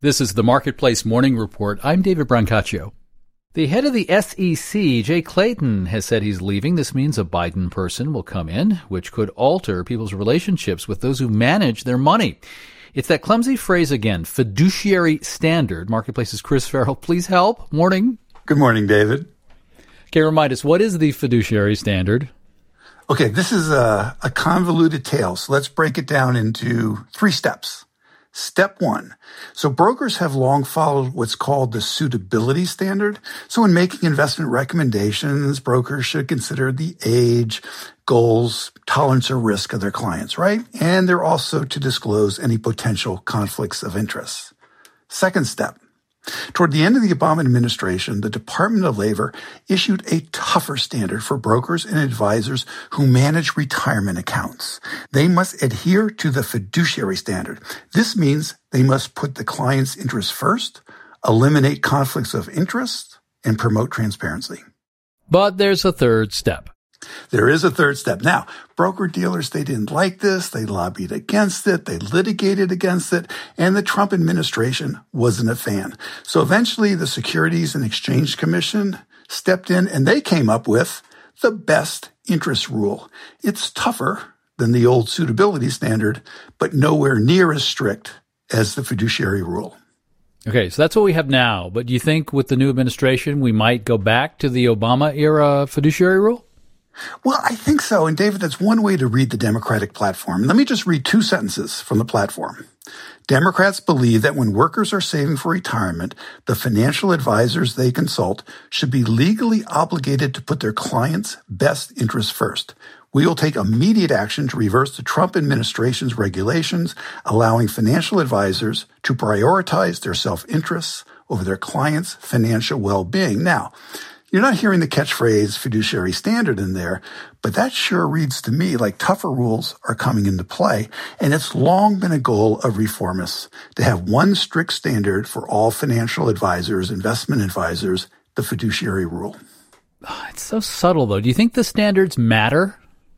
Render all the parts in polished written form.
This is the Marketplace Morning Report. I'm David Brancaccio. The head of the SEC, Jay Clayton, has said he's leaving. This means a Biden person will come in, which could alter people's relationships with those who manage their money. It's that clumsy phrase again, fiduciary standard. Marketplace's Chris Farrell, please help. Morning. Good morning, David. Okay, remind us, what is the fiduciary standard? Okay, this is a convoluted tale, so let's break it down into 3 steps. Step 1. So brokers have long followed what's called the suitability standard. So when making investment recommendations, brokers should consider the age, goals, tolerance or risk of their clients, right? And they're also to disclose any potential conflicts of interest. Second step. Toward the end of the Obama administration, the Department of Labor issued a tougher standard for brokers and advisors who manage retirement accounts. They must adhere to the fiduciary standard. This means they must put the client's interests first, eliminate conflicts of interest, and promote transparency. But there's a third step. There is a third step. Now, broker-dealers, they didn't like this. They lobbied against it. They litigated against it. And the Trump administration wasn't a fan. So eventually, the Securities and Exchange Commission stepped in and they came up with the best interest rule. It's tougher than the old suitability standard, but nowhere near as strict as the fiduciary rule. Okay, so that's what we have now. But do you think with the new administration, we might go back to the Obama-era fiduciary rule? Well, I think so. And David, that's one way to read the Democratic platform. Let me just read 2 sentences from the platform. Democrats believe that when workers are saving for retirement, the financial advisors they consult should be legally obligated to put their clients' best interests first. We will take immediate action to reverse the Trump administration's regulations, allowing financial advisors to prioritize their self-interests over their clients' financial well-being. Now, you're not hearing the catchphrase fiduciary standard in there, but that sure reads to me like tougher rules are coming into play. And it's long been a goal of reformists to have one strict standard for all financial advisors, investment advisors, the fiduciary rule. It's so subtle, though. Do you think the standards matter?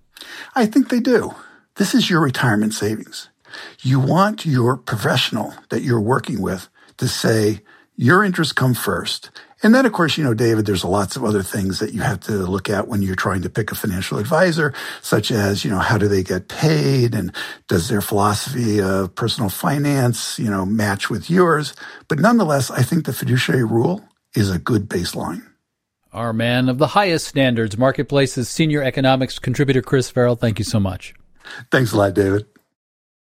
I think they do. This is your retirement savings. You want your professional that you're working with to say, your interests come first. And then, of course, David, there's lots of other things that you have to look at when you're trying to pick a financial advisor, such as, how do they get paid? And does their philosophy of personal finance, match with yours? But nonetheless, I think the fiduciary rule is a good baseline. Our man of the highest standards, Marketplace's senior economics contributor, Chris Farrell. Thank you so much. Thanks a lot, David.